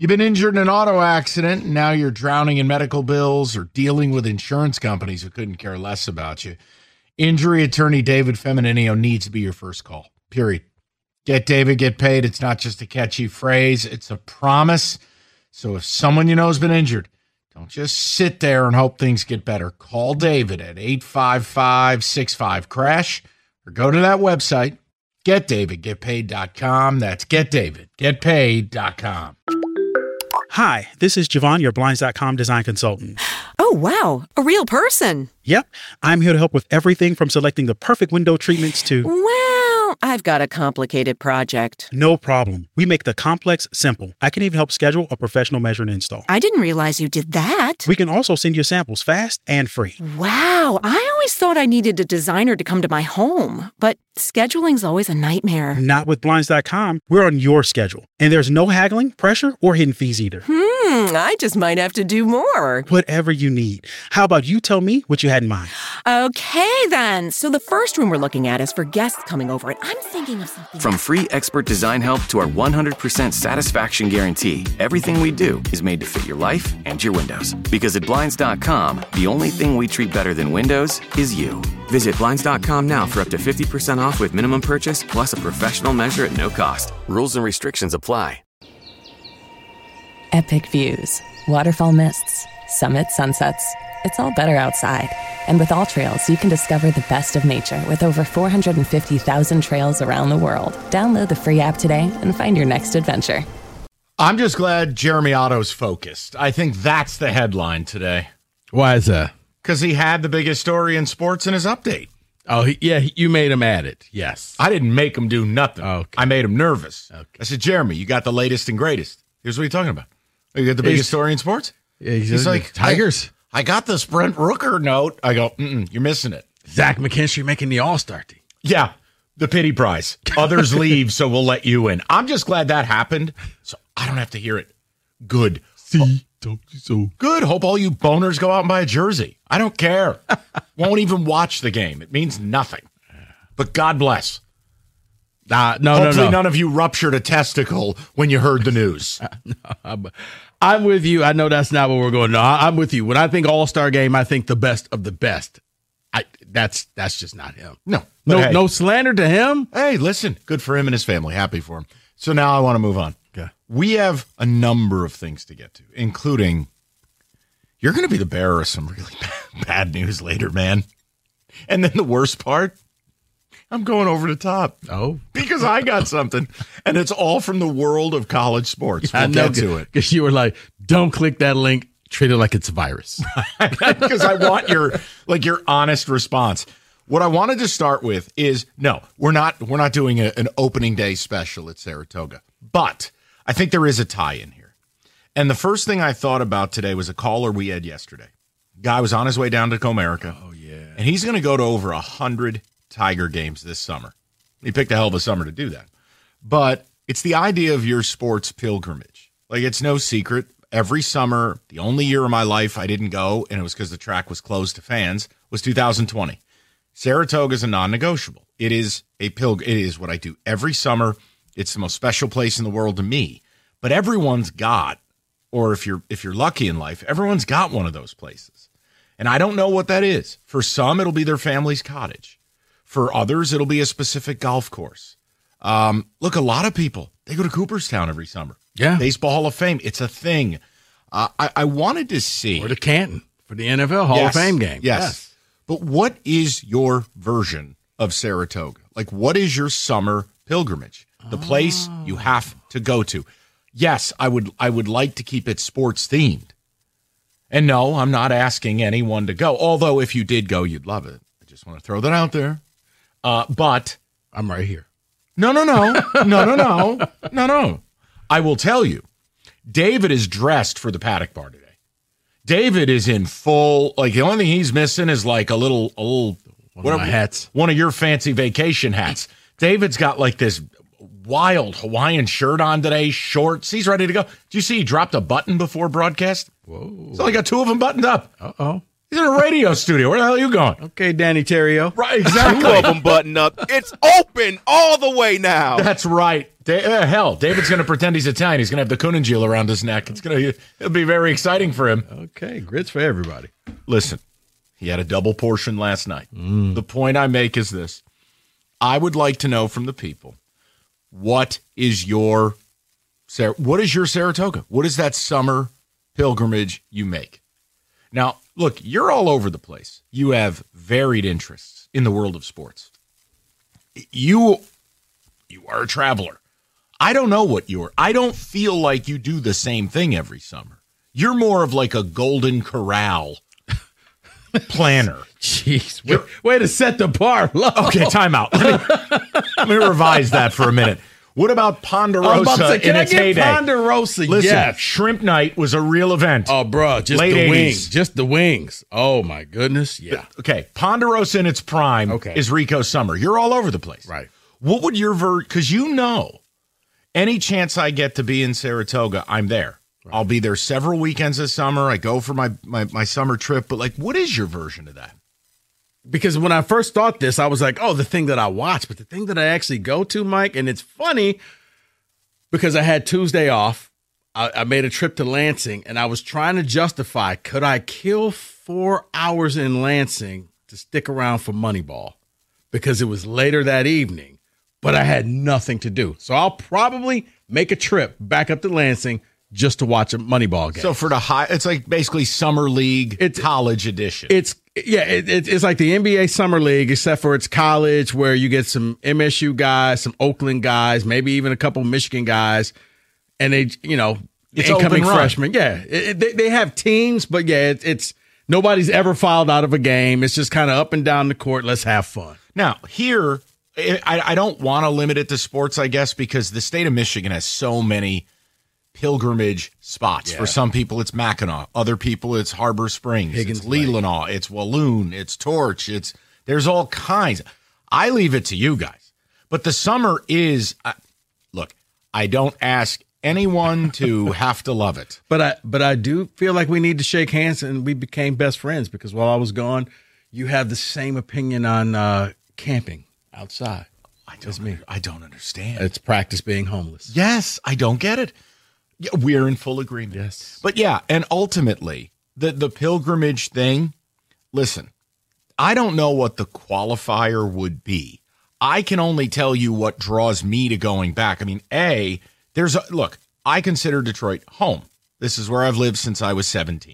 You've been injured in an auto accident, and now you're drowning in medical bills or dealing with insurance companies who couldn't care less about you. Injury attorney David Femininio needs to be your first call, period. Get David, get paid. It's not just a catchy phrase. It's a promise. So if someone you know has been injured, don't just sit there and hope things get better. Call David at 855-65-CRASH or go to that website, getdavidgetpaid.com. That's getdavidgetpaid.com. Hi, this is Javon, your Blinds.com design consultant. Oh, wow. A real person. Yep. I'm here to help with everything from selecting the perfect window treatments to... Well, I've got a complicated project. No problem. We make the complex simple. I can even help schedule a professional measure and install. I didn't realize you did that. We can also send you samples fast and free. Wow. I always thought I needed a designer to come to my home, but scheduling's always a nightmare. Not with Blinds.com. We're on your schedule. And there's no haggling, pressure, or hidden fees either. I just might have to do more. Whatever you need. How about you tell me what you had in mind? Okay, then. So the first room we're looking at is for guests coming over, and I'm thinking of something. From free expert design help to our 100% satisfaction guarantee, everything we do is made to fit your life and your windows. Because at Blinds.com, the only thing we treat better than windows is you. Visit Blinds.com now for up to 50% off with minimum purchase plus a professional measure at no cost. Rules and restrictions apply. Epic views, waterfall mists, summit sunsets. It's all better outside. And with All Trails, you can discover the best of nature with over 450,000 trails around the world. Download the free app today and find your next adventure. I'm just glad Jeremy Otto's focused. I think that's the headline today. Why is that? Because he had the biggest story in sports in his update. Oh, you made him add it. Yes. I didn't make him do nothing. Okay. I made him nervous. Okay. I said, Jeremy, you got the latest and greatest. Here's what you're talking about. Oh, you got the biggest story in sports? Yeah, he's like, Tigers. I got the Sprint Rooker note. I go, you're missing it. Zach McKinstry making the All-Star team. Yeah, the pity prize. Others leave, so we'll let you in. I'm just glad that happened, so I don't have to hear it. Good. Good. Hope all you boners go out and buy a jersey. I don't care. Won't even watch the game. It means nothing. But God bless. Hopefully none of you ruptured a testicle when you heard the news. I'm with you. I know that's not what we're going. No, I'm with you. When I think All-Star game, I think the best of the best. That's just not him. No slander to him. Hey, listen, good for him and his family. Happy for him. So now I want to move on. Okay. We have a number of things to get to, including you're going to be the bearer of some really bad news later, man. And then the worst part, I'm going over the top. Oh. Because I got something. And it's all from the world of college sports. We'll get to it. Because you were like, don't click that link. Treat it like it's a virus. Because I want your honest response. What I wanted to start with is, no, we're not doing an opening day special at Saratoga. But I think there is a tie-in here. And the first thing I thought about today was a caller we had yesterday. Guy was on his way down to Comerica. Oh, yeah. And he's going to go to over 100 Tiger games this summer. He picked a hell of a summer to do that. But it's the idea of your sports pilgrimage. Like, it's no secret. Every summer, the only year of my life I didn't go, and it was because the track was closed to fans, was 2020. Saratoga is a non-negotiable. It is it is what I do every summer. It's the most special place in the world to me. But everyone's got, or if you're lucky in life, everyone's got one of those places. And I don't know what that is. For some, it'll be their family's cottage. For others, it'll be a specific golf course. Look, a lot of people, they go to Cooperstown every summer. Yeah. Baseball Hall of Fame. It's a thing. I wanted to see. Or to Canton for the NFL Hall of Fame game. Yes. But what is your version of Saratoga? Like, what is your summer pilgrimage? The place you have to go to. Yes, I would like to keep it sports themed. And no, I'm not asking anyone to go. Although if you did go, you'd love it. I just want to throw that out there. But I'm right here. No. I will tell you, David is dressed for the paddock bar today. David is in full, like the only thing he's missing is like a little one of my hats. One of your fancy vacation hats. David's got like this wild Hawaiian shirt on today, shorts. He's ready to go. Did you see he dropped a button before broadcast? Whoa. So I got two of them buttoned up. Uh-oh. He's in a radio studio. Where the hell are you going? Okay, Danny Terrio. Right, exactly. Two of them button up. It's open all the way now. That's right. Hell, David's going to pretend he's Italian. He's going to have the Kuningil around his neck. It'll be very exciting for him. Okay, grits for everybody. Listen, he had a double portion last night. The point I make is this. I would like to know from the people, what is your Saratoga? What is that summer pilgrimage you make? Now, look, you're all over the place. You have varied interests in the world of sports. You are a traveler. I don't know what you are. I don't feel like you do the same thing every summer. You're more of like a Golden Corral planner. Jeez, way to set the bar low. Okay, time out. Let me revise that for a minute. What about Ponderosa in its heyday? Ponderosa, listen, yes. Shrimp Night was a real event. Oh, bro, just Late the 80s. wings. Just the wings. Oh, my goodness, yeah. Okay, Ponderosa in its prime is Rico's summer. You're all over the place. Right. What would your because any chance I get to be in Saratoga, I'm there. Right. I'll be there several weekends this summer. I go for my summer trip. But, like, what is your version of that? Because when I first thought this, I was like, oh, the thing that I watch. But the thing that I actually go to, Mike, and it's funny because I had Tuesday off. I made a trip to Lansing, and I was trying to justify, could I kill 4 hours in Lansing to stick around for Moneyball? Because it was later that evening, but I had nothing to do. So I'll probably make a trip back up to Lansing just to watch a Moneyball game. So for it's like basically Summer League college edition. It's like the NBA Summer League, except for it's college where you get some MSU guys, some Oakland guys, maybe even a couple Michigan guys, and it's incoming freshmen. Yeah, they have teams, but yeah, it's nobody's ever fouled out of a game. It's just kind of up and down the court. Let's have fun. Now here, I don't want to limit it to sports, I guess, because the state of Michigan has so many pilgrimage spots. Yeah. For some people, it's Mackinac. Other people, it's Harbor Springs. It's Leelanau. It's Walloon. It's Torch. There's all kinds. I leave it to you guys. But the summer is, look, I don't ask anyone to have to love it. But I do feel like we need to shake hands, and we became best friends because while I was gone, you have the same opinion on camping outside. I don't understand. It's practice being homeless. Yes, I don't get it. Yeah, we're in full agreement. Yes. But yeah, and ultimately, the pilgrimage thing, listen, I don't know what the qualifier would be. I can only tell you what draws me to going back. I mean, look, I consider Detroit home. This is where I've lived since I was 17.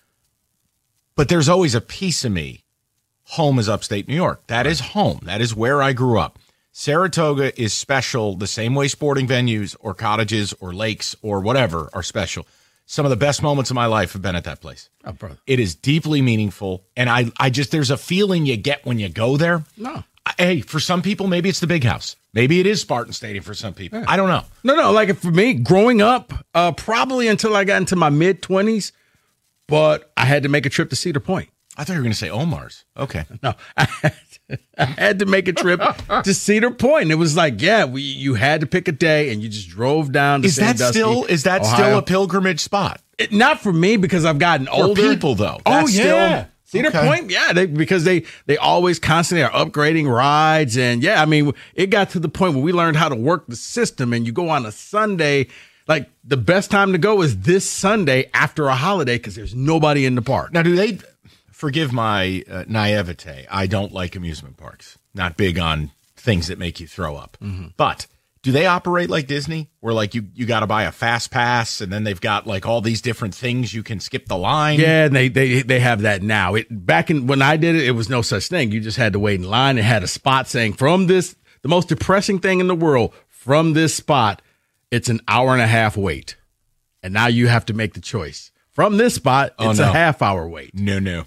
But there's always a piece of me. Home is upstate New York. That is home. That is where I grew up. Saratoga is special the same way sporting venues or cottages or lakes or whatever are special. Some of the best moments of my life have been at that place. Oh, brother. It is deeply meaningful. And I just, there's a feeling you get when you go there. No. Hey, for some people, maybe it's the big house. Maybe it is Spartan Stadium for some people. Yeah. I don't know. No. Like for me, growing up, probably until I got into my mid-20s, but I had to make a trip to Cedar Point. I thought you were going to say Omar's. Okay. No, I had to make a trip to Cedar Point. It was like, you had to pick a day, and you just drove down to Sandusky, Is that Ohio. still a pilgrimage spot? Not for me because I've gotten older. For people, though. That's Cedar Point, because they always constantly are upgrading rides. And, I mean, it got to the point where we learned how to work the system, and you go on a Sunday. Like, the best time to go is this Sunday after a holiday because there's nobody in the park. Now, do they... Forgive my naivete. I don't like amusement parks. Not big on things that make you throw up. Mm-hmm. But do they operate like Disney, where like you got to buy a fast pass, and then they've got like all these different things you can skip the line? Yeah, and they have that now. Back when I did it, it was no such thing. You just had to wait in line. It had a spot saying the most depressing thing in the world, from this spot, it's an hour and a half wait, and now you have to make the choice. From this spot, it's a half hour wait. No.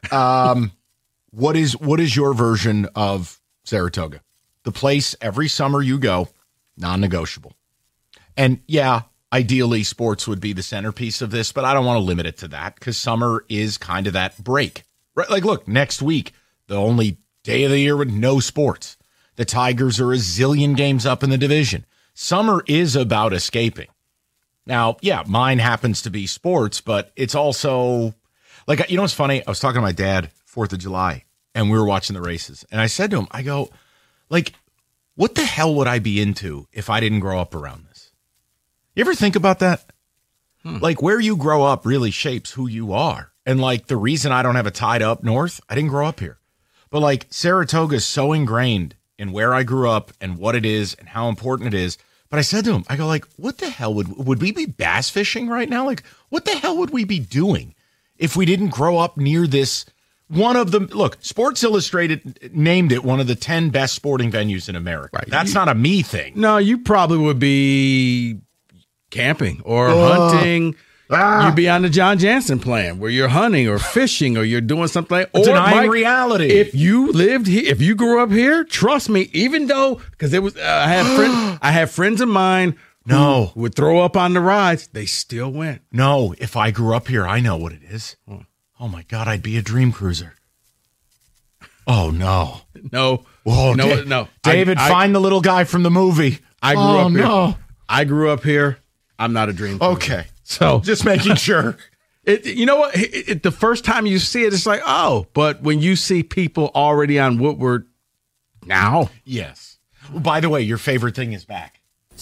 What is your version of Saratoga? The place every summer you go, non-negotiable. And ideally sports would be the centerpiece of this, but I don't want to limit it to that because summer is kind of that break. Right? Like, look, next week, the only day of the year with no sports. The Tigers are a zillion games up in the division. Summer is about escaping. Now, mine happens to be sports, but it's also... Like, you know what's funny? I was talking to my dad 4th of July, and we were watching the races. And I said to him, I go, like, what the hell would I be into if I didn't grow up around this? You ever think about that? Like, where you grow up really shapes who you are. And, like, the reason I don't have a tie to up north, I didn't grow up here. But, like, Saratoga is so ingrained in where I grew up and what it is and how important it is. But I said to him, I go, like, what the hell would we be bass fishing right now? Like, what the hell would we be doing if we didn't grow up near this? One of them, look, Sports Illustrated named it one of the 10 best sporting venues in America. Right. That's not a me thing. No, you probably would be camping or hunting. You'd be on the John Jansen plan where you're hunting or fishing or you're doing something like, or denying reality. If you lived here, if you grew up here, trust me, even though, because it was, I had friends of mine who would throw up on the rides, they still went. No, if I grew up here, I know what it is. Oh my God, I'd be a dream cruiser. Oh no. No. Oh, no. David, find the little guy from the movie. I grew up here. No. I grew up here. I'm not a dream cruiser. Okay. So just making sure. You know what? The first time you see it, it's like, oh, but when you see people already on Woodward now. Yes. Well, by the way, your favorite thing is back.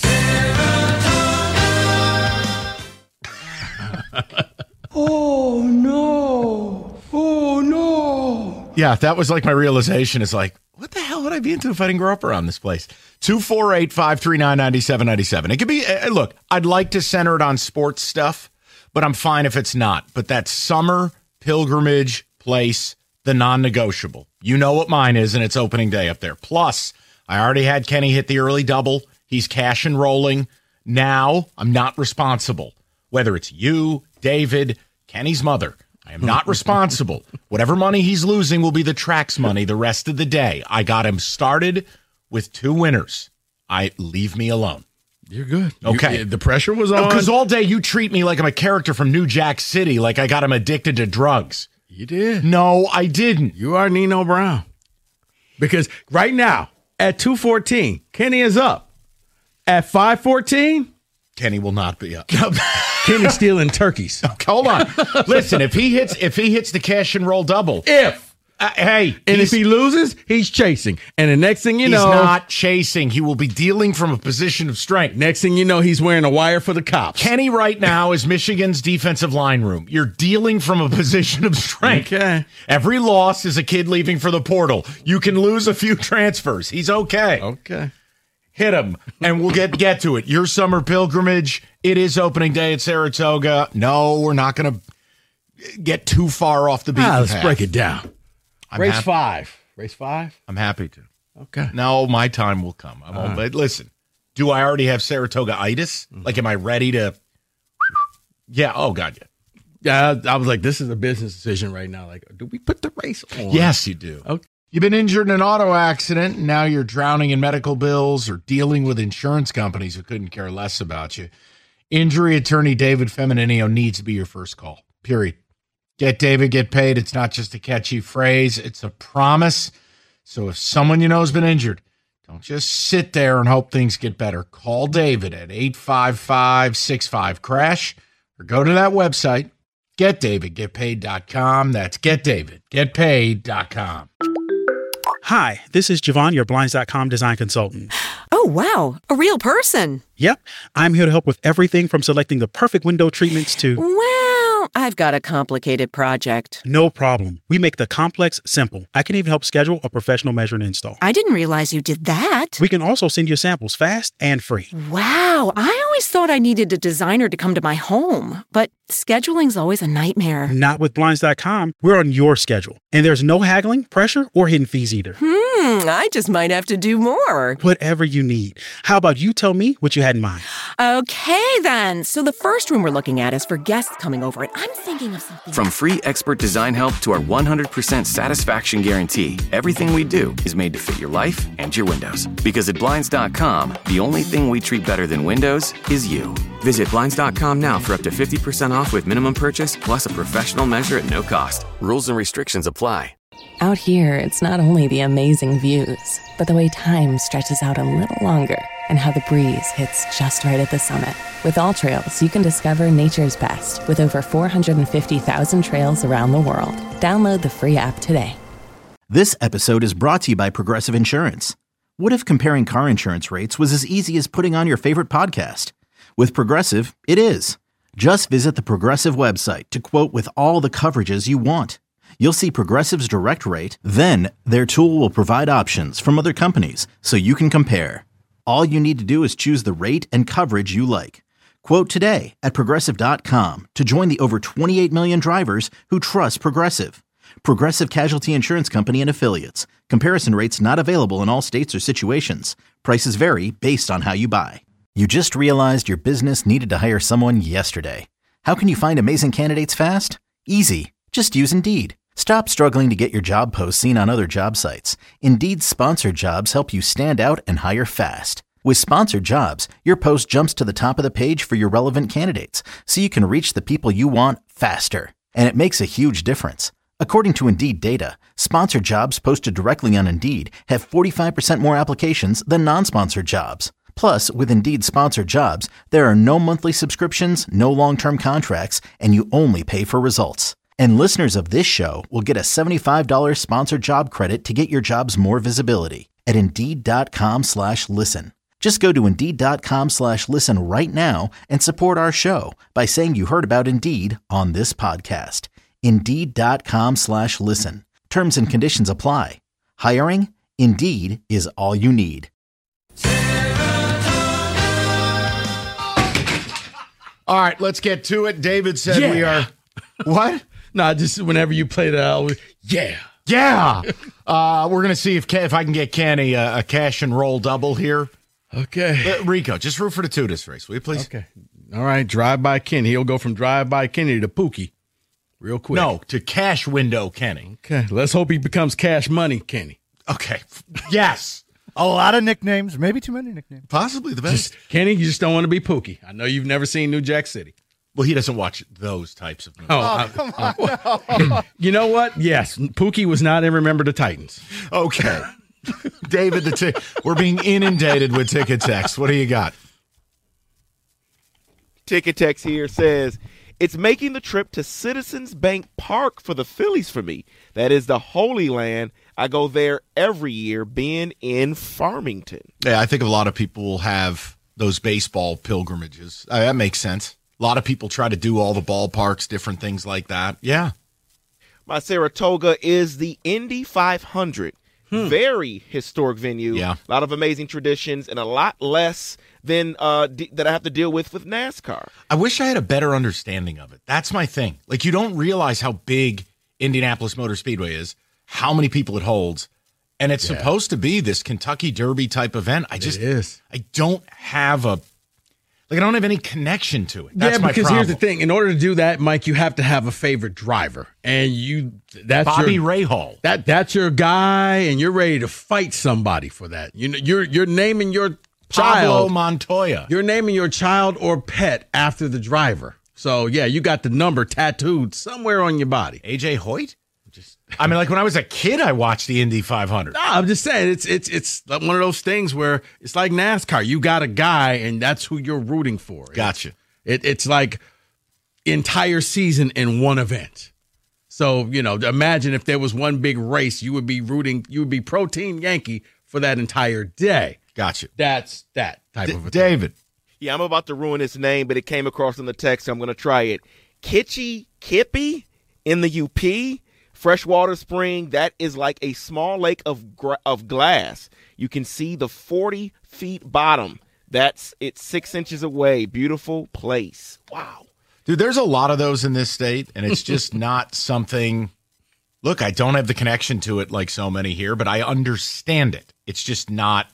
Oh, no. Oh, no. Yeah, that was like my realization is like, what the hell would I be into if I didn't grow up around this place? 248-539-9797. It could be, look, I'd like to center it on sports stuff, but I'm fine if it's not. But that summer pilgrimage place, the non-negotiable. You know what mine is, and it's opening day up there. Plus, I already had Kenny hit the early double. He's cash and rolling. Now, I'm not responsible. Whether it's you, David, Kenny's mother, I am not responsible. Whatever money he's losing will be the track's money the rest of the day. I got him started with 2 winners. Leave me alone. You're good. Okay. The pressure was on. Because all day you treat me like I'm a character from New Jack City, like I got him addicted to drugs. You did. No, I didn't. You are Nino Brown. Because right now, at 2:14, Kenny is up. At 5:14, Kenny will not be up. Kenny's stealing turkeys. Hold on. Listen, if he hits the cash and roll double. If he loses, he's chasing. And the next thing you know, he's not chasing. He will be dealing from a position of strength. Next thing you know, he's wearing a wire for the cops. Kenny right now is Michigan's defensive line room. You're dealing from a position of strength. Okay. Every loss is a kid leaving for the portal. You can lose a few transfers. He's okay. Okay. Hit him, and we'll get to it. Your summer pilgrimage, it is opening day at Saratoga. No, we're not going to get too far off the beaten path. Let's break it down. Race 5. Race 5? I'm happy to. Okay. No, my time will come. Listen, do I already have Saratoga-itis? Like, am I ready to? Yeah. Oh, God, yeah. Yeah, I was like, this is a business decision right now. Like, do we put the race on? Yes, you do. Okay. You've been injured in an auto accident, and now you're drowning in medical bills or dealing with insurance companies who couldn't care less about you. Injury attorney David Femininio needs to be your first call, period. Get David, get paid. It's not just a catchy phrase. It's a promise. So if someone you know has been injured, don't just sit there and hope things get better. Call David at 855-65-CRASH or go to that website, getdavidgetpaid.com. That's getdavidgetpaid.com. Hi, this is Javon, your Blinds.com design consultant. Oh, wow. A real person. Yep. I'm here to help with everything from selecting the perfect window treatments to... Well, I've got a complicated project. No problem. We make the complex simple. I can even help schedule a professional measure and install. I didn't realize you did that. We can also send you samples fast and free. Wow. I always thought I needed a designer to come to my home, but scheduling's always a nightmare. Not with Blinds.com. We're on your schedule. And there's no haggling, pressure, or hidden fees either. I just might have to do more. Whatever you need. How about you tell me what you had in mind? Okay, then. So the first room we're looking at is for guests coming over, and I'm thinking of something. From free expert design help to our 100% satisfaction guarantee, everything we do is made to fit your life and your windows. Because at Blinds.com, the only thing we treat better than windows is you. Visit Blinds.com now for up to 50% off with minimum purchase plus a professional measure at no cost. Rules and restrictions apply. Out here, it's not only the amazing views, but the way time stretches out a little longer. and how the breeze hits just right at the summit. With All Trails, you can discover nature's best with over 450,000 trails around the world. Download the free app today. This episode is brought to you by Progressive Insurance. What if comparing car insurance rates was as easy as putting on your favorite podcast? With Progressive, it is. Just visit the Progressive website to quote with all the coverages you want. You'll see Progressive's direct rate, then their tool will provide options from other companies so you can compare. All you need to do is choose the rate and coverage you like. Quote today at Progressive.com to join the over 28 million drivers who trust Progressive. Progressive Casualty Insurance Company and Affiliates. Comparison rates not available in all states or situations. Prices vary based on how you buy. You just realized your business needed to hire someone yesterday. How can you find amazing candidates fast? Easy. Just use Indeed. Stop struggling to get your job posts seen on other job sites. Indeed's sponsored jobs help you stand out and hire fast. With sponsored jobs, your post jumps to the top of the page for your relevant candidates, so you can reach the people you want faster. And it makes a huge difference. According to Indeed data, sponsored jobs posted directly on Indeed have 45% more applications than non-sponsored jobs. Plus, with Indeed sponsored jobs, there are no monthly subscriptions, no long-term contracts, and you only pay for results. And listeners of this show will get a $75 sponsored job credit to get your jobs more visibility at Indeed.com/listen. Just go to Indeed.com/listen right now and support our show by saying you heard about Indeed on this podcast. Indeed.com/listen. Terms and conditions apply. Hiring? Indeed is all you need. All right, let's get to it. David said we are... What? No, just whenever you play that, Yeah. We're going to see if I can get Kenny a cash and roll double here. Okay. Rico, just root for the Tudis race, will you please? Okay. All right, drive-by Kenny. He'll go from drive-by Kenny to Pookie real quick. No, to cash window Kenny. Okay, let's hope he becomes cash money Kenny. Okay, yes. A lot of nicknames, maybe too many nicknames. Possibly the best. Kenny, you just don't want to be Pookie. I know you've never seen New Jack City. Well, he doesn't watch those types of movies. Come on. No. You know what? Yes, Pookie was not in Remember the Titans. Okay. David, we're being inundated with ticket text. What do you got? Ticket text here says, it's making the trip to Citizens Bank Park for the Phillies for me. That is the Holy Land. I go there every year, being in Farmington. Yeah, I think a lot of people will have those baseball pilgrimages. That makes sense. A lot of people try to do all the ballparks, different things like that. Yeah. My Saratoga is the Indy 500. Very historic venue. Yeah. A lot of amazing traditions and a lot less than that I have to deal with NASCAR. I wish I had a better understanding of it. That's my thing. Like, you don't realize how big Indianapolis Motor Speedway is, how many people it holds, and it's supposed to be this Kentucky Derby type event. I don't have I don't have any connection to it. That's my problem. Here's the thing. In order to do that, Mike, you have to have a favorite driver. And that's Bobby Rahal. That's your guy, and you're ready to fight somebody for that. You're naming your child. Pablo Montoya. You're naming your child or pet after the driver. So, yeah, you got the number tattooed somewhere on your body. AJ Hoyt? I mean, like when I was a kid, I watched the Indy 500. No, I'm just saying it's one of those things where it's like NASCAR. You got a guy, and that's who you're rooting for. Gotcha. It's like entire season in one event. So, imagine if there was one big race, you would be pro Team Yankee for that entire day. Gotcha. That's that type of a David. Yeah, I'm about to ruin his name, but it came across in the text, so I'm going to try it. Kitchie Kippy in the UP. Freshwater Spring, that is like a small lake of glass. You can see the 40 feet bottom. It's 6 inches away. Beautiful place. Wow. Dude, there's a lot of those in this state, and it's just not something. Look, I don't have the connection to it like so many here, but I understand it. It's just not.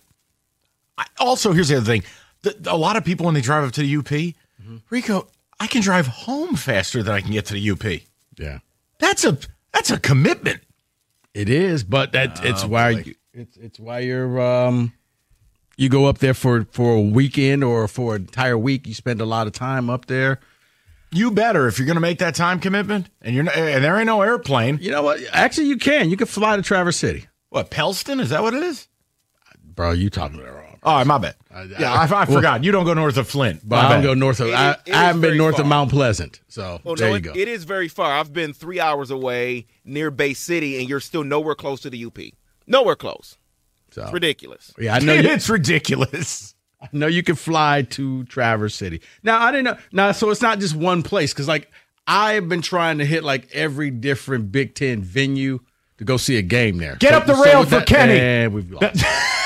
Also, here's the other thing. A lot of people, when they drive up to the UP, Rico, I can drive home faster than I can get to the UP. Yeah. That's a commitment. It is, but it's why you're you go up there for a weekend or for an entire week. You spend a lot of time up there. You better if you're going to make that time commitment, and there ain't no airplane. You know what? Actually, you can. You can fly to Traverse City. What, Pellston? Is that what it is? Bro, you talking about it wrong. Oh, my bad. I forgot. You don't go north of Flint. But I don't go north of. I haven't been north of Mount Pleasant. So there you go. It is very far. I've been 3 hours away near Bay City, and you're still nowhere close to the UP. Nowhere close. So it's ridiculous. Yeah, I know it's ridiculous. I know you can fly to Traverse City. Now I didn't know. Now, so it's not just one place because like I've been trying to hit like every different Big Ten venue to go see a game there. Get up the rail for Kenny. And we've lost.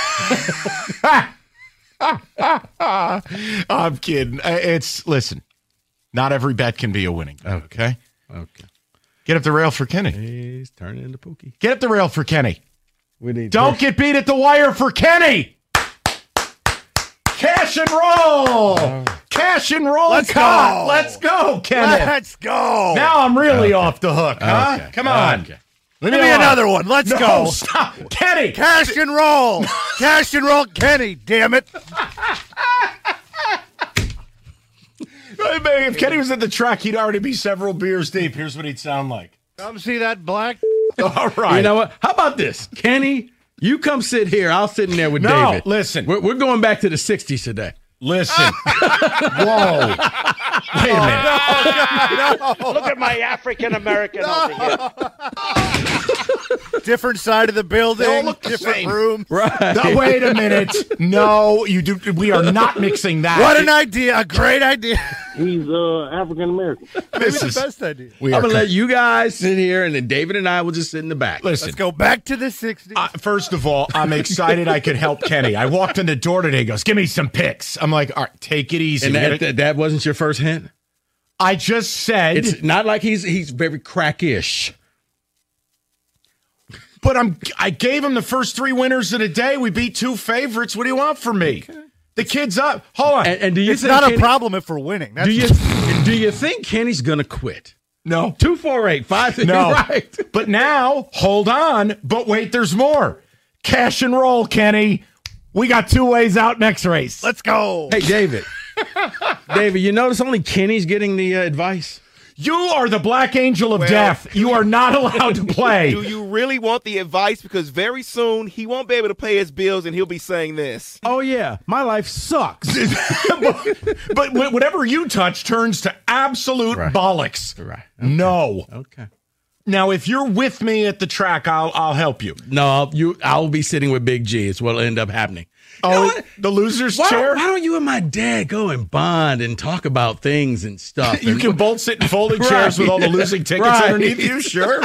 I'm kidding. Listen, not every bet can be a winning. Okay. Get up the rail for Kenny. He's turning into Pookie. Get up the rail for Kenny. Don't get beat at the wire for Kenny. Cash and roll. Cash and roll. Let's go. Let's go, Kenny. Let's go. Now I'm really off the hook, huh? Okay. Come on. Okay. Give me another one. Let's go. Stop. Kenny. Cash and roll. Cash and roll, Kenny. Damn it. If Kenny was at the track, he'd already be several beers deep. Here's what he'd sound like. Come see that black. All right. You know what? How about this? Kenny, you come sit here. I'll sit in there with David. Listen. We're going back to the 60s today. Listen. Whoa. Wait a minute. No. Look at my African American over here. Different side of the building. They all look the different same. room. Right. No, wait a minute. No, you do. We are not mixing that. What an idea. A great idea. He's African American. Maybe the best idea. I'm going to let you guys sit here, and then David and I will just sit in the back. Listen. Let's go back to the 60s. First of all, I'm excited I could help Kenny. I walked in the door today. He goes, give me some picks. I'm like, all right, take it easy. And that wasn't your first hint? I just said. It's not like he's very crackish. But I gave him the first 3 winners of the day. We beat 2 favorites. What do you want from me? Okay. The kid's up. Hold on. And do you it's think not Kenny, a problem if we're winning. That's do you think Kenny's going to quit? No. 248-5. No. Right. But now, hold on. But wait, there's more. Cash and roll, Kenny. We got 2 ways out next race. Let's go. Hey, David. David, you notice only Kenny's getting the advice? You are the black angel of death. You are not allowed to play. Do you really want the advice? Because very soon he won't be able to pay his bills and he'll be saying this. Oh, yeah. My life sucks. but whatever you touch turns to absolute bollocks. Right. Okay. No. Okay. Now, if you're with me at the track, I'll help you. No, I'll be sitting with Big G. It's what'll end up happening. Oh, the loser's chair? Why don't you and my dad go and bond and talk about things and stuff? You can both sit in folding chairs with all the losing tickets underneath you? Sure.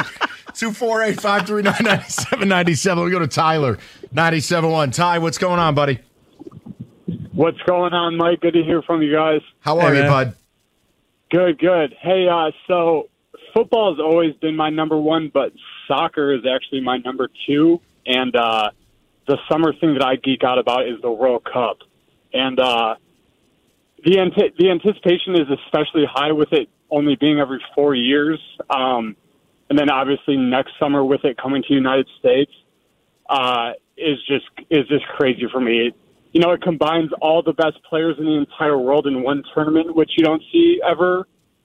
248-539-9797. We go to Tyler, 97.1. Ty, what's going on, buddy? What's going on, Mike? Good to hear from you guys. How are you, bud? Good. Hey, so football has always been my number 1, but soccer is actually my number 2. And the summer thing that I geek out about is the World Cup. And the anticipation is especially high with it only being every 4 years. And then obviously next summer with it coming to the United States is just crazy for me. It combines all the best players in the entire world in one tournament, which you don't see ever.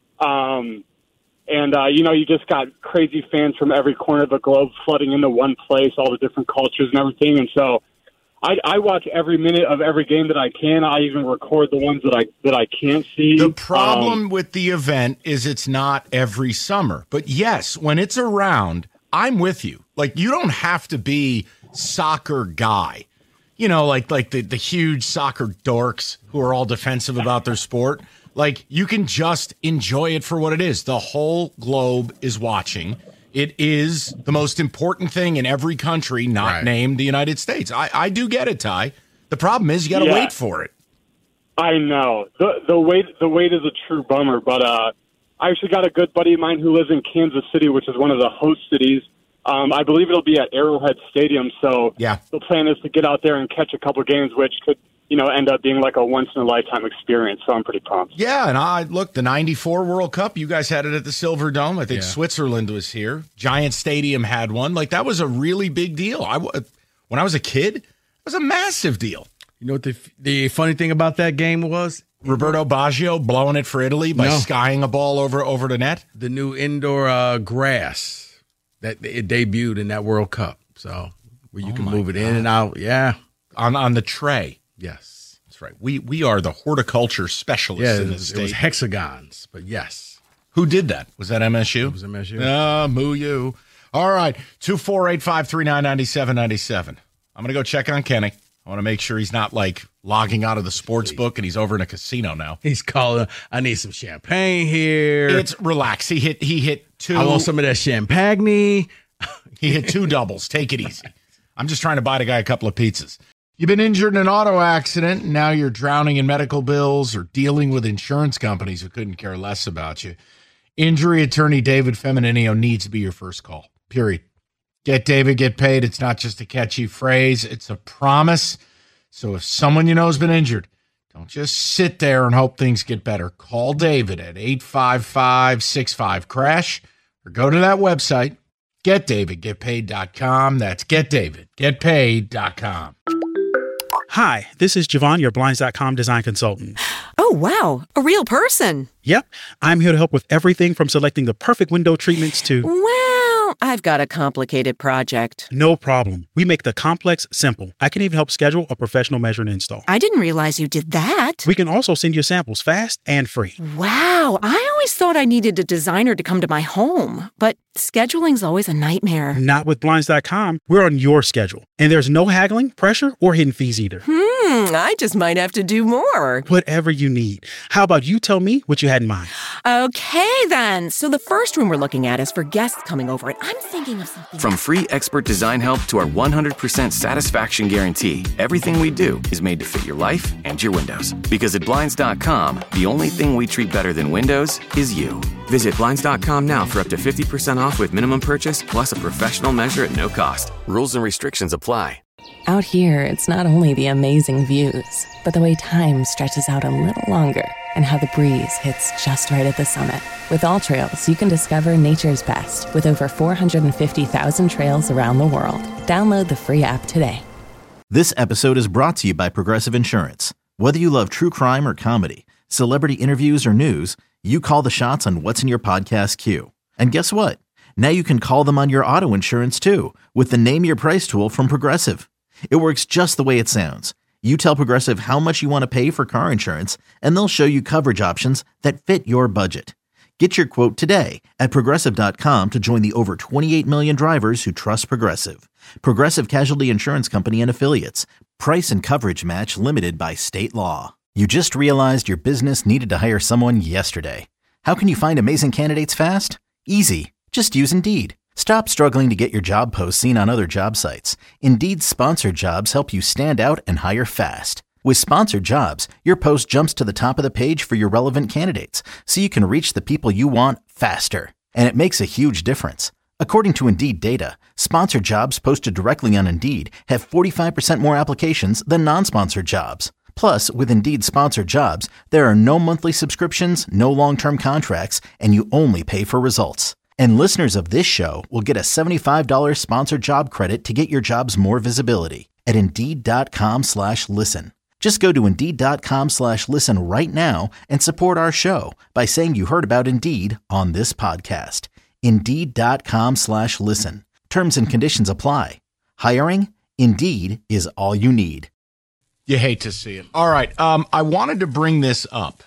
You just got crazy fans from every corner of the globe flooding into one place, all the different cultures and everything. And so I watch every minute of every game that I can. I even record the ones that I can't see. The problem with the event is it's not every summer. But yes, when it's around, I'm with you. Like, you don't have to be soccer guy. Like the huge soccer dorks who are all defensive about their sport. Like, you can just enjoy it for what it is. The whole globe is watching. It is the most important thing in every country, not named the United States. I do get it, Ty. The problem is you got to wait for it. I know. The wait is a true bummer, but I actually got a good buddy of mine who lives in Kansas City, which is one of the host cities. I believe it'll be at Arrowhead Stadium, so the plan is to get out there and catch a couple games, which could end up being like a once-in-a-lifetime experience, so I'm pretty pumped. Yeah, and look, the 94 World Cup, you guys had it at the Silver Dome. I think Switzerland was here. Giant Stadium had one. Like, that was a really big deal. When I was a kid, it was a massive deal. You know what the funny thing about that game was? Roberto Baggio blowing it for Italy by skying a ball over the net? The new indoor grass that it debuted in that World Cup. So where you can move it in and out. Yeah. On the tray. Yes. That's right. We are the horticulture specialists in this state. It was hexagons, but yes. Who did that? Was that MSU? It was MSU. Moo you. All right. 248-539-9797. I'm going to go check on Kenny. I want to make sure he's not like logging out of the sports book and he's over in a casino now. He's calling, I need some champagne here. It's relax. He hit two. I want some of that champagne. He hit two doubles. Take it easy. I'm just trying to buy the guy a couple of pizzas. You've been injured in an auto accident, and now you're drowning in medical bills or dealing with insurance companies who couldn't care less about you. Injury attorney David Femininio needs to be your first call, period. Get David, get paid. It's not just a catchy phrase. It's a promise. So if someone you know has been injured, don't just sit there and hope things get better. Call David at 855-65-CRASH or go to that website, getdavidgetpaid.com. That's getdavidgetpaid.com. Hi, this is Javon, your Blinds.com design consultant. Oh, wow. A real person. Yep. I'm here to help with everything from selecting the perfect window treatments to... Well, I've got a complicated project. No problem. We make the complex simple. I can even help schedule a professional measure and install. I didn't realize you did that. We can also send you samples fast and free. Wow. I always thought I needed a designer to come to my home, but scheduling's always a nightmare. Not with Blinds.com. We're on your schedule. And there's no haggling, pressure, or hidden fees either. I just might have to do more. Whatever you need. How about you tell me what you had in mind? Okay, then. So the first room we're looking at is for guests coming over, and I'm thinking of something. From free expert design help to our 100% satisfaction guarantee, everything we do is made to fit your life and your windows. Because at Blinds.com, the only thing we treat better than windows is you. Visit Blinds.com now for up to 50% off with minimum purchase plus a professional measure at no cost. Rules and restrictions apply. Out here, it's not only the amazing views, but the way time stretches out a little longer and how the breeze hits just right at the summit. With All Trails, you can discover nature's best with over 450,000 trails around the world. Download the free app today. This episode is brought to you by Progressive Insurance. Whether you love true crime or comedy, celebrity interviews or news, you call the shots on what's in your podcast queue. And guess what? Now you can call them on your auto insurance too with the Name Your Price tool from Progressive. It works just the way it sounds. You tell Progressive how much you want to pay for car insurance, and they'll show you coverage options that fit your budget. Get your quote today at Progressive.com to join the over 28 million drivers who trust Progressive. Progressive Casualty Insurance Company and Affiliates. Price and coverage match limited by state law. You just realized your business needed to hire someone yesterday. How can you find amazing candidates fast? Easy. Just use Indeed. Stop struggling to get your job posts seen on other job sites. Indeed's sponsored jobs help you stand out and hire fast. With sponsored jobs, your post jumps to the top of the page for your relevant candidates, so you can reach the people you want faster. And it makes a huge difference. According to Indeed data, sponsored jobs posted directly on Indeed have 45% more applications than non-sponsored jobs. Plus, with Indeed sponsored jobs, there are no monthly subscriptions, no long-term contracts, and you only pay for results. And listeners of this show will get a $75 sponsored job credit to get your jobs more visibility at Indeed.com/listen. Just go to Indeed.com/listen right now and support our show by saying you heard about Indeed on this podcast. Indeed.com/listen. Terms and conditions apply. Hiring? Indeed is all you need. You hate to see it. All right. I wanted to bring this up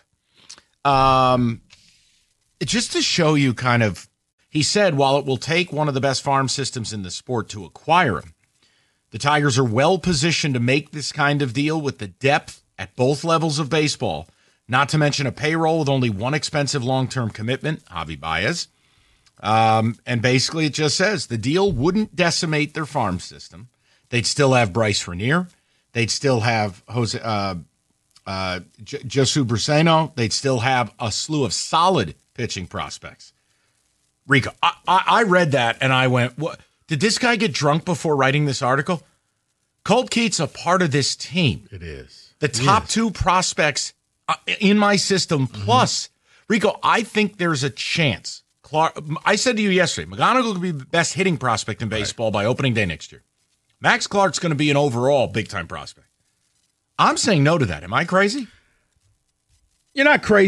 just to show you kind of. He said, while it will take one of the best farm systems in the sport to acquire him, the Tigers are well positioned to make this kind of deal with the depth at both levels of baseball, not to mention a payroll with only one expensive long-term commitment, Javi Baez. And basically it just says the deal wouldn't decimate their farm system. They'd still have Bryce Renier. They'd still have Josu Bruseno. They'd still have a slew of solid pitching prospects. Rico, I read that and I went, what? Did this guy get drunk before writing this article? Colt Keats a part of this team. It is. The top two prospects in my system plus. Rico, I think there's a chance. I said to you yesterday, McGonigal could be the best hitting prospect in baseball by opening day next year. Max Clark's going to be an overall big-time prospect. I'm saying no to that. Am I crazy? You're not crazy.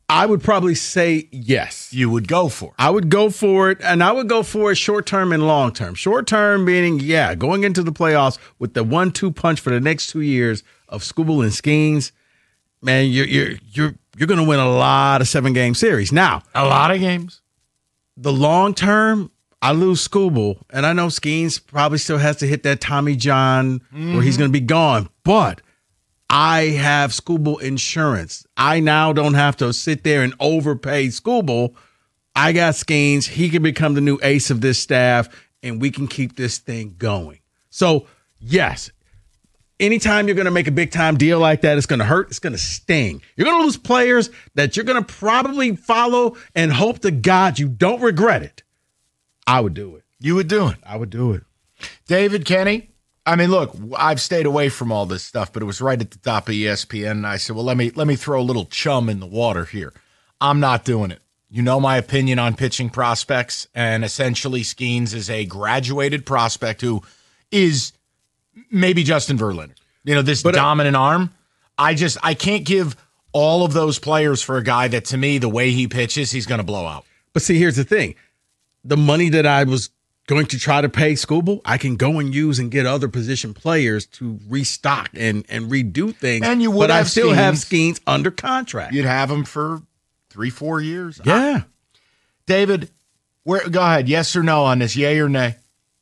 I would probably say yes. You would go for it. I would go for it, and I would go for it short term and long term. Short term meaning, going into the playoffs with the 1-2 punch for the next 2 years of Skubal and Skeens. Man, you're going to win a lot of 7-game series. Now, a lot of games. The long term, I lose Skubal, and I know Skeens probably still has to hit that Tommy John where he's going to be gone, but I have Skubal insurance. I now don't have to sit there and overpay Skubal. I got Skeens. He can become the new ace of this staff, and we can keep this thing going. So, yes, anytime you're going to make a big-time deal like that, it's going to hurt. It's going to sting. You're going to lose players that you're going to probably follow and hope to God you don't regret it. I would do it. You would do it. I would do it. David, Kenny, I mean, look, I've stayed away from all this stuff, but it was right at the top of ESPN, and I said, well, let me throw a little chum in the water here. I'm not doing it. You know my opinion on pitching prospects, and essentially Skeens is a graduated prospect who is maybe Justin Verlander. You know, this dominant arm. I can't give all of those players for a guy that, to me, the way he pitches, he's going to blow out. But see, here's the thing. The money that I was going to try to pay Skubal, I can go and use and get other position players to restock and redo things. And you would but have I still have Skeens under contract. You'd have him for 3-4 years. Yeah. David, go ahead. Yes or no on this? Yay or nay?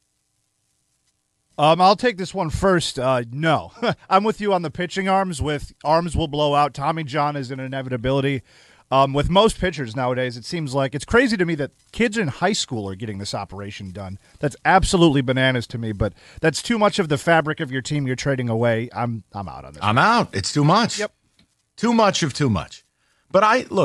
I'll take this one first. No. I'm with you on the pitching arms. With arms will blow out. Tommy John is an inevitability. With most pitchers nowadays, it seems like it's crazy to me that kids in high school are getting this operation done. That's absolutely bananas to me, but that's too much of the fabric of your team you're trading away. I'm out on this. I'm out. It's too much. Yep. Too much of too much. But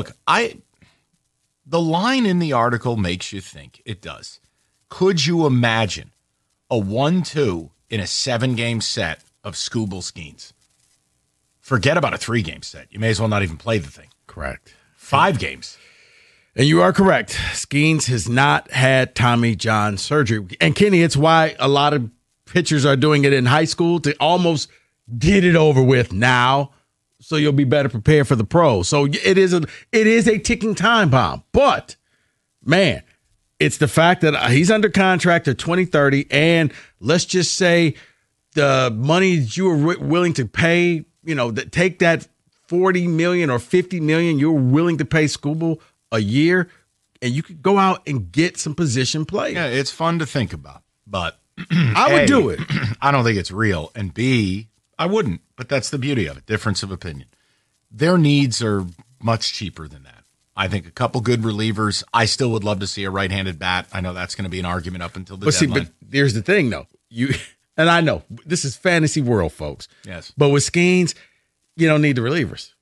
the line in the article makes you think. It does. Could you imagine a 1-2 in a 7-game set of Skubal Skeens? Forget about a 3-game set. You may as well not even play the thing. Correct. 5 games. And you are correct. Skeens has not had Tommy John surgery. And Kenny, it's why a lot of pitchers are doing it in high school to almost get it over with now, so you'll be better prepared for the pros. So it is a ticking time bomb. But, man, it's the fact that he's under contract to 2030, and let's just say the money that you were willing to pay, take that $40 million or $50 million you're willing to pay Skubal a year, and you could go out and get some position players. Yeah, it's fun to think about, but I would do it. I don't think it's real, and B, I wouldn't, but that's the beauty of it, difference of opinion. Their needs are much cheaper than that. I think a couple good relievers. I still would love to see a right-handed bat. I know that's going to be an argument up until the deadline. But here's the thing, though. And I know this is fantasy world, folks. Yes. But with Skeens, you don't need the relievers.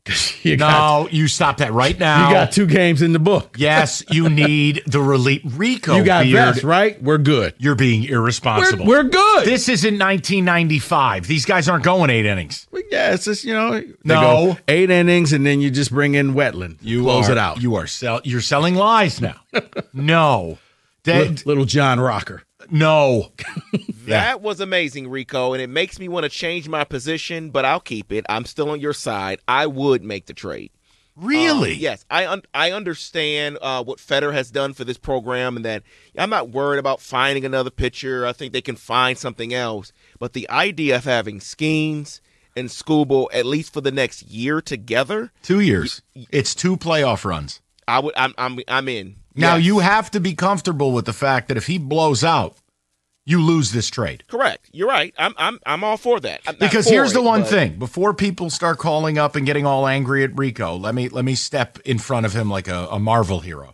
You stop that right now. You got 2 games in the book. Yes, you need the relief. Rico, you got Beard, best, right? We're good. You're being irresponsible. We're good. This isn't 1995. These guys aren't going 8 innings. Yeah, it's just, they No. go 8 innings, and then you just bring in Wetland. Close it out. You're selling lies now. No. Little John Rocker. No. That was amazing, Rico, and it makes me want to change my position, but I'll keep it. I'm still on your side. I would make the trade. Really? Yes. I understand what Federer has done for this program, and that I'm not worried about finding another pitcher. I think they can find something else. But the idea of having Skeens and Skubal, at least for the next year together. 2 years. It's 2 playoff runs. I'm in. Now, Yes. you have to be comfortable with the fact that if he blows out, you lose this trade. Correct. You're right. I'm all for that. Because here's the one thing. Before people start calling up and getting all angry at Rico, let me step in front of him like a Marvel hero.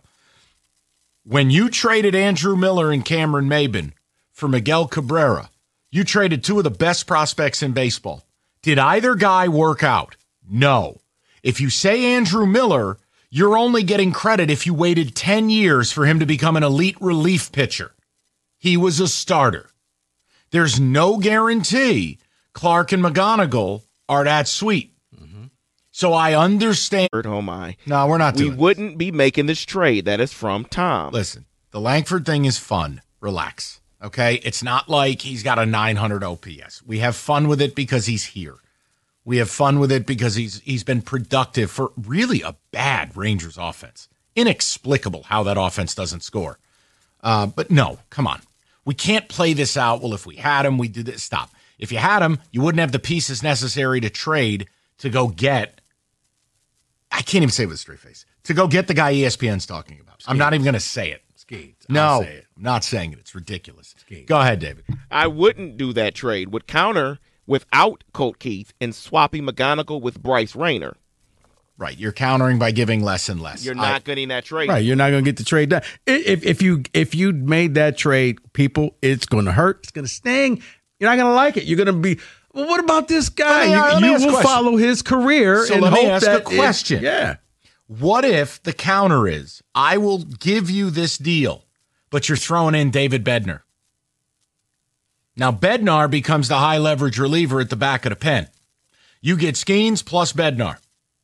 When you traded Andrew Miller and Cameron Maybin for Miguel Cabrera, you traded 2 of the best prospects in baseball. Did either guy work out? No. If you say Andrew Miller, you're only getting credit if you waited 10 years for him to become an elite relief pitcher. He was a starter. There's no guarantee Clark and McGonigal are that sweet. Mm-hmm. So I understand. Oh, my. No, we're not doing We wouldn't be making this trade. That is from Tom. Listen, the Langford thing is fun. Relax. Okay? It's not like he's got a 900 OPS. We have fun with it because he's here. We have fun with it because he's been productive for really a bad Rangers offense. Inexplicable how that offense doesn't score. But no, come on. We can't play this out. Well, if we had him, we did this. Stop. If you had him, you wouldn't have the pieces necessary to trade to go get. I can't even say it with a straight face. To go get the guy ESPN's talking about. I'm not even going to say it. No, I'm not saying it. It's ridiculous. Go ahead, David. I wouldn't do that trade. Would counter without Colt Keith and swapping McGonigal with Bryce Rayner. Right. You're countering by giving less and less. You're not getting that trade. Right. You're not going to get the trade done. If you made that trade, people, it's going to hurt. It's going to sting. You're not going to like it. You're going to be, well, what about this guy? You will follow his career and let hope me ask that a question. Yeah. What if the counter is, I will give you this deal, but you're throwing in David Bednar? Now, Bednar becomes the high leverage reliever at the back of the pen. You get Skeens plus Bednar.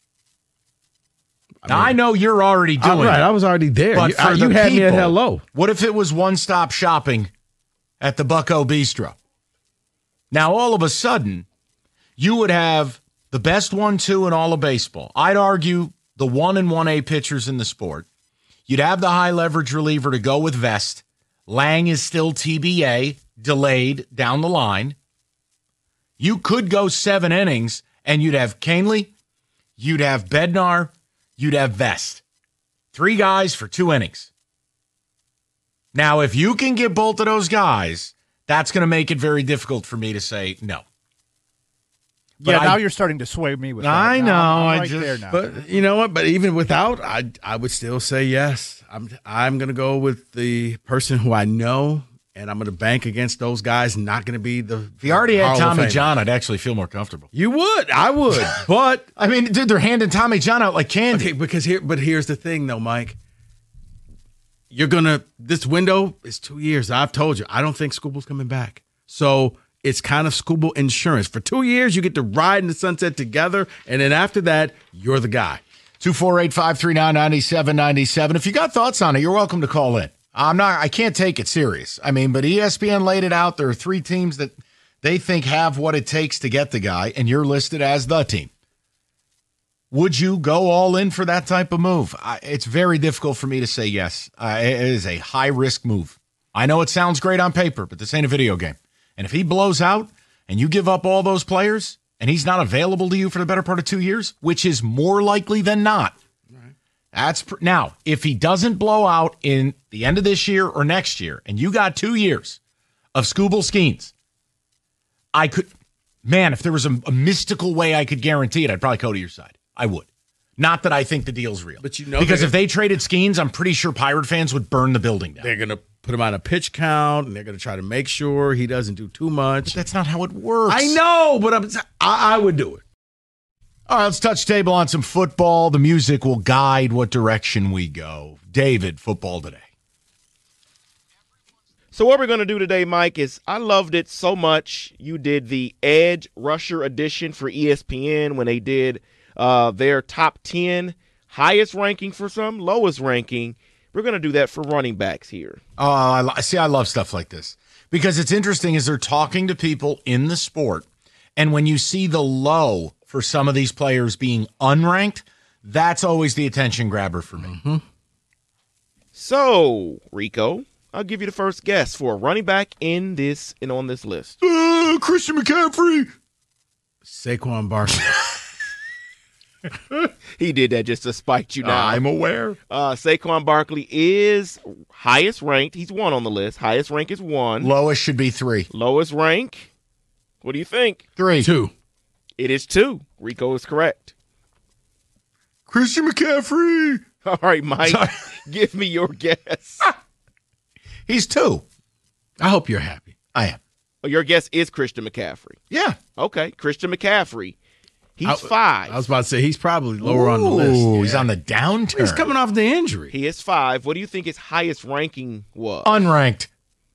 Now, I know you're already doing it. I was already there. But you had me at hello. What if it was one-stop shopping at the Bucko Bistro? Now, all of a sudden, you would have the best 1-2 in all of baseball. I'd argue the 1 and 1A pitchers in the sport. You'd have the high leverage reliever to go with Vest. Lang is still TBA, delayed down the line. You could go 7 innings, and you'd have Canely, you'd have Bednar, you'd have Vest. 3 guys for 2 innings. Now, if you can get both of those guys, that's going to make it very difficult for me to say no. But now you're starting to sway me with that. I know. I'm right there now. But you know what? But even without, I would still say yes. I'm going to go with the person who I know, and I'm going to bank against those guys. Not going to be the. If you already had Tommy John, I'd actually feel more comfortable. You would. I would. But I mean, dude, they're handing Tommy John out like candy. Okay, because here's the thing, though, Mike. This window is 2 years. I've told you, I don't think Scooble's coming back. So it's kind of Scooble insurance. For 2 years, you get to ride in the sunset together, and then after that, you're the guy. 248-539-9797. If you got thoughts on it, you're welcome to call in. I can't take it serious. I mean, but ESPN laid it out. There are 3 teams that they think have what it takes to get the guy, and you're listed as the team. Would you go all in for that type of move? It's very difficult for me to say yes. It is a high-risk move. I know it sounds great on paper, but this ain't a video game. And if he blows out and you give up all those players and he's not available to you for the better part of 2 years, which is more likely than not, now, if he doesn't blow out in the end of this year or next year and you got 2 years of Scooble Skeens, if there was a mystical way I could guarantee it, I'd probably go to your side. I would. Not that I think the deal's real. But because if they traded Skeens, I'm pretty sure Pirate fans would burn the building down. They're going to put him on a pitch count, and they're going to try to make sure he doesn't do too much. But that's not how it works. I know, but I would do it. All right, let's touch table on some football. The music will guide what direction we go. David, football today. So what we're going to do today, Mike, is I loved it so much. You did the Edge Rusher edition for ESPN when they did their top 10, highest ranking for some, lowest ranking. We're going to do that for running backs here. Oh, I love stuff like this because it's interesting as they're talking to people in the sport. And when you see the low for some of these players being unranked, that's always the attention grabber for me. Mm-hmm. So, Rico, I'll give you the first guess for a running back on this list. Christian McCaffrey. Saquon Barkley. He did that just to spite you now. I'm aware. Saquon Barkley is highest ranked. He's 1 on the list. Highest rank is 1. Lowest should be 3. Lowest rank, what do you think? 3. 2. It is 2. Rico is correct. Christian McCaffrey. All right, Mike, give me your guess. He's 2. I hope you're happy. I am. Your guess is Christian McCaffrey. Yeah. Okay, Christian McCaffrey. He's 5. I was about to say he's probably lower on the list. Yeah. He's on the downturn. He's coming off the injury. He is 5. What do you think his highest ranking was? Unranked.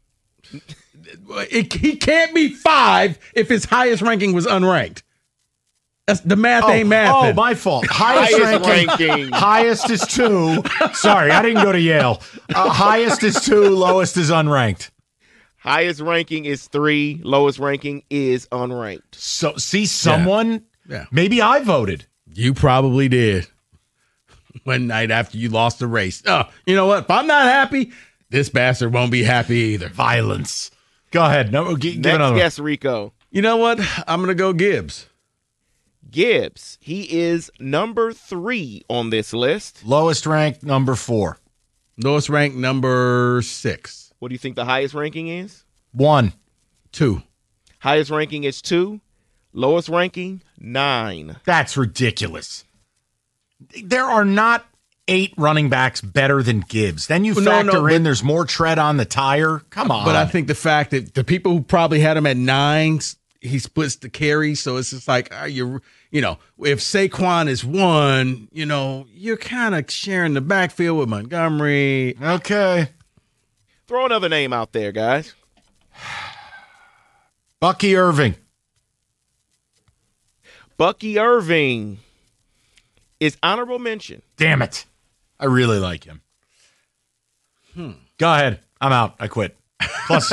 He can't be 5 if his highest ranking was unranked. The math ain't mathing. Oh, my fault. Highest ranking. Highest is 2. Sorry, I didn't go to Yale. Highest is 2. Lowest is unranked. Highest ranking is 3. Lowest ranking is unranked. So, see, someone Yeah. Maybe I voted. You probably did. One night after you lost the race. Oh, you know what? If I'm not happy, this bastard won't be happy either. Violence. Go ahead. No, give Next another guess, Rico. You know what? I'm going to go Gibbs. Gibbs. He is number 3 on this list. Lowest ranked, number 4. Lowest ranked, number 6. What do you think the highest ranking is? 1. 2. Highest ranking is 2. Lowest ranking, 9. That's ridiculous. There are not 8 running backs better than Gibbs. Then you factor in there's more tread on the tire. Come on. But I think the fact that the people who probably had him at 9, he splits the carries, so it's just like, if Saquon is 1, you're kind of sharing the backfield with Montgomery. Okay. Throw another name out there, guys. Bucky Irving. Bucky Irving is honorable mention. Damn it. I really like him. Go ahead. I'm out. I quit. Plus.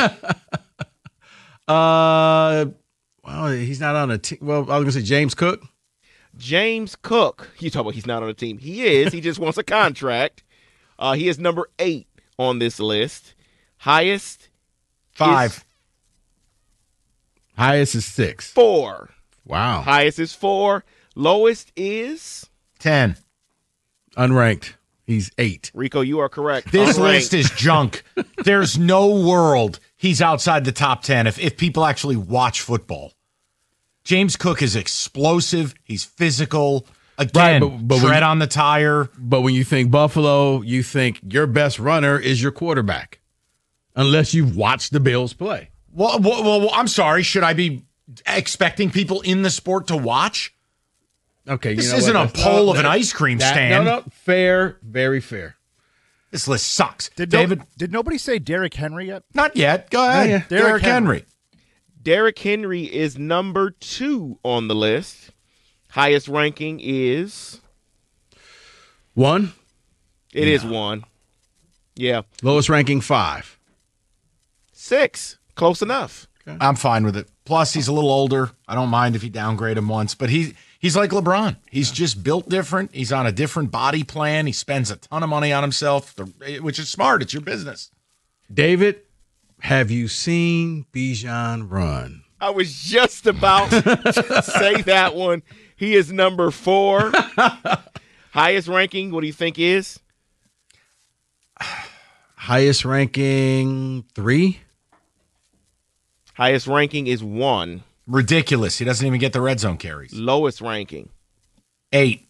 Well, he's not on a team. Well, I was going to say James Cook. James Cook. You talk about he's not on a team. He is. He just wants a contract. He is number 8 on this list. Highest 5. Highest is 6. 4. Wow. Highest is 4. Lowest is 10. Unranked. He's 8. Rico, you are correct. This Unranked. list is junk. There's no world he's outside the top 10 if people actually watch football. James Cook is explosive. He's physical. Again, right, but tread on the tire. But when you think Buffalo, you think your best runner is your quarterback, unless you've watched the Bills play. Well, I'm sorry. Should I be expecting people in the sport to watch? Okay, this isn't a poll of an ice cream stand. No, fair, very fair. This list sucks. Did nobody say Derrick Henry yet? Not yet. Go ahead. Yeah. Derrick Henry. Derrick Henry is number 2 on the list. Highest ranking is 1. It is 1. Yeah. Lowest ranking 5. 6. Close enough. Okay. I'm fine with it. Plus, he's a little older. I don't mind if you downgrade him once, but he's like LeBron. He's just built different. He's on a different body plan. He spends a ton of money on himself, which is smart. It's your business. David, have you seen Bijan run? I was just about to say that one. He is number 4. Highest ranking, what do you think is? Highest ranking 3. Highest ranking is 1. Ridiculous. He doesn't even get the red zone carries. Lowest ranking 8.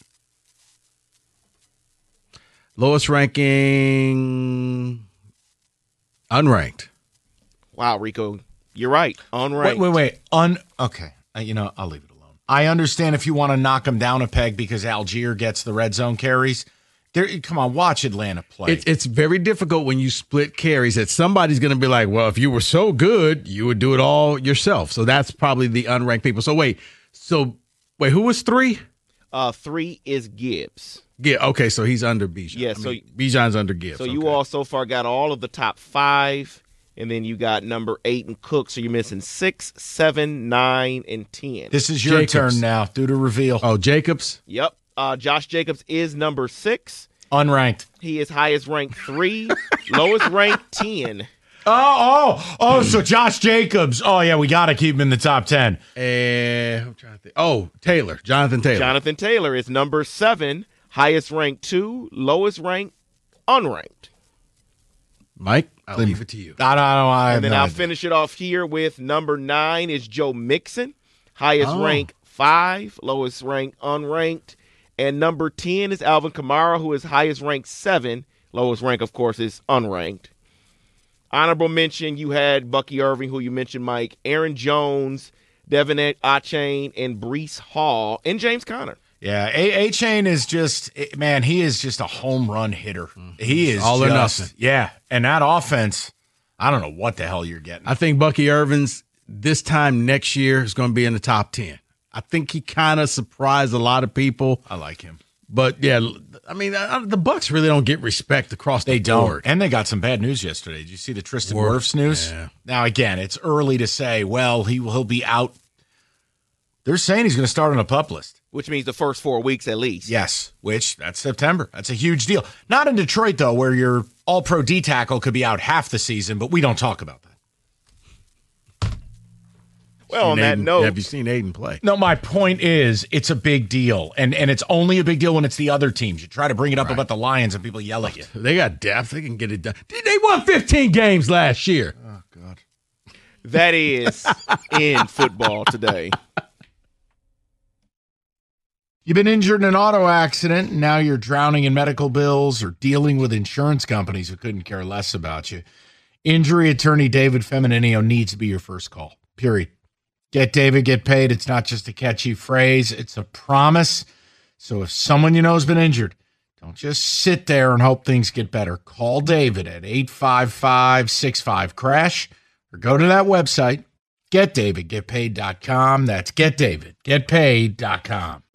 Lowest ranking unranked. Wow, Rico, you're right. Unranked. Wait. Okay. I'll leave it alone. I understand if you want to knock him down a peg because Algier gets the red zone carries. Come on, watch Atlanta play. It's very difficult when you split carries that somebody's going to be like, well, if you were so good, you would do it all yourself. So that's probably the unranked people. So wait, who was 3? 3 is Gibbs. Yeah, okay, so he's under Bijan. Yeah, Bijan's under Gibbs. So you all so far got all of the top 5, and then you got number 8 and Cook. So you're missing 6, 7, 9, and 10. This is your turn now. Do the reveal. Oh, Jacobs? Yep. Josh Jacobs is number 6. Unranked. He is highest ranked 3, lowest ranked 10. So Josh Jacobs. Oh, yeah, we got to keep him in the top 10. I'm trying to think. Oh, Jonathan Taylor. Jonathan Taylor is number 7, highest ranked 2, lowest ranked unranked. Mike, I'll leave it to you. And then I'll finish it off here with number 9 is Joe Mixon, highest rank 5, lowest rank unranked. And number 10 is Alvin Kamara, who is highest ranked 7. Lowest rank, of course, is unranked. Honorable mention, you had Bucky Irving, who you mentioned, Mike, Aaron Jones, Devin Achane, and Breece Hall, and James Conner. Yeah, Achane is just, man, he is just a home run hitter. He is all or nothing. Yeah, and that offense, I don't know what the hell you're getting. I think Bucky Irving's this time next year is going to be in the top 10. I think he kind of surprised a lot of people. I like him. But, yeah, I mean, the Bucs really don't get respect across the board. And they got some bad news yesterday. Did you see the Tristan Wirfs news? Yeah. Now, again, it's early to say, well, he'll be out They're saying he's going to start on a PUP list. Which means the first 4 weeks at least. Yes, that's September. That's a huge deal. Not in Detroit, though, where your all-pro D tackle could be out half the season, but we don't talk about that. Well, on that note. Have you seen Aiden play? No, my point is it's a big deal, and it's only a big deal when it's the other teams. You try to bring it up about the Lions, and people yell at you. They got depth. They can get it done. They won 15 games last year. Oh, God. That is in football today. You've been injured in an auto accident, and now you're drowning in medical bills or dealing with insurance companies who couldn't care less about you. Injury attorney David Femininio needs to be your first call, period. Get David, get paid. It's not just a catchy phrase. It's a promise. So if someone you know has been injured, don't just sit there and hope things get better. Call David at 855-65-CRASH or go to that website, getdavidgetpaid.com. That's getdavidgetpaid.com.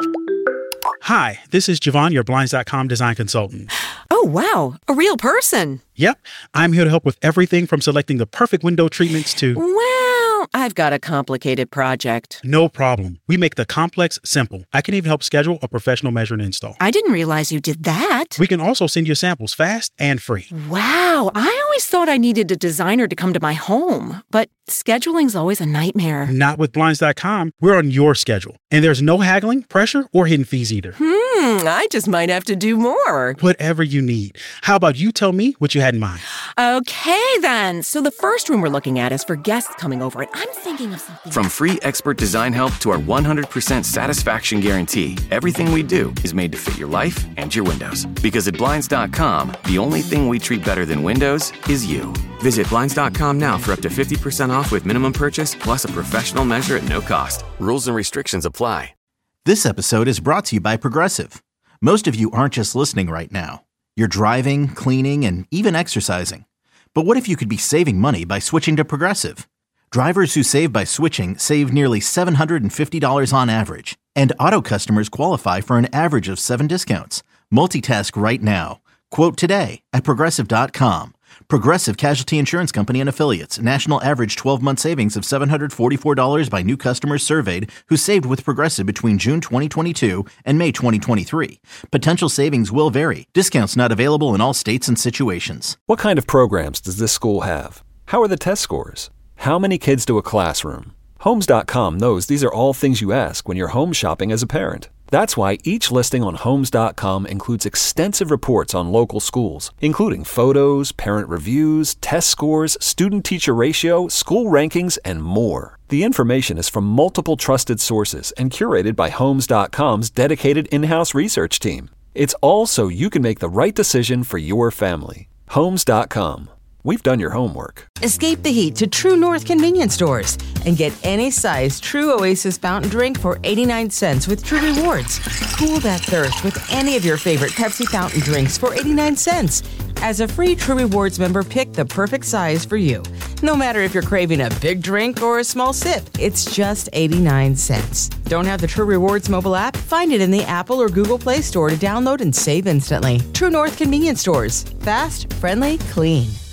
Hi, this is Javon, your Blinds.com design consultant. Oh, wow. A real person. Yep. I'm here to help with everything from selecting the perfect window treatments to... Well, I've got a complicated project. No problem. We make the complex simple. I can even help schedule a professional measure and install. I didn't realize you did that. We can also send you samples fast and free. Wow. I always thought I needed a designer to come to my home, but scheduling's always a nightmare. Not with Blinds.com. We're on your schedule. And there's no haggling, pressure, or hidden fees either. I just might have to do more. Whatever you need. How about you tell me what you had in mind? Okay, then. So the first room we're looking at is for guests coming over, and I'm thinking of something. From free expert design help to our 100% satisfaction guarantee, everything we do is made to fit your life and your windows. Because at Blinds.com, the only thing we treat better than windows is you. Visit Blinds.com now for up to 50% off with minimum purchase plus a professional measure at no cost. Rules and restrictions apply. This episode is brought to you by Progressive. Most of you aren't just listening right now. You're driving, cleaning, and even exercising. But what if you could be saving money by switching to Progressive? Drivers who save by switching save nearly $750 on average. And auto customers qualify for an average of 7 discounts. Multitask right now. Quote today at Progressive.com. Progressive Casualty Insurance Company and Affiliates. National average 12-month savings of $744 by new customers surveyed who saved with Progressive between June 2022 and May 2023. Potential savings will vary. Discounts not available in all states and situations. What kind of programs does this school have? How are the test scores? How many kids do a classroom? Homes.com knows these are all things you ask when you're home shopping as a parent. That's why each listing on Homes.com includes extensive reports on local schools, including photos, parent reviews, test scores, student-teacher ratio, school rankings, and more. The information is from multiple trusted sources and curated by Homes.com's dedicated in-house research team. It's all so you can make the right decision for your family. Homes.com. We've done your homework. Escape the heat to True North convenience stores and get any size True Oasis fountain drink for 89 cents with True Rewards. Cool that thirst with any of your favorite Pepsi fountain drinks for 89 cents. As a free True Rewards member, pick the perfect size for you. No matter if you're craving a big drink or a small sip, it's just 89 cents. Don't have the True Rewards mobile app? Find it in the Apple or Google Play Store to download and save instantly. True North convenience stores. Fast, friendly, clean.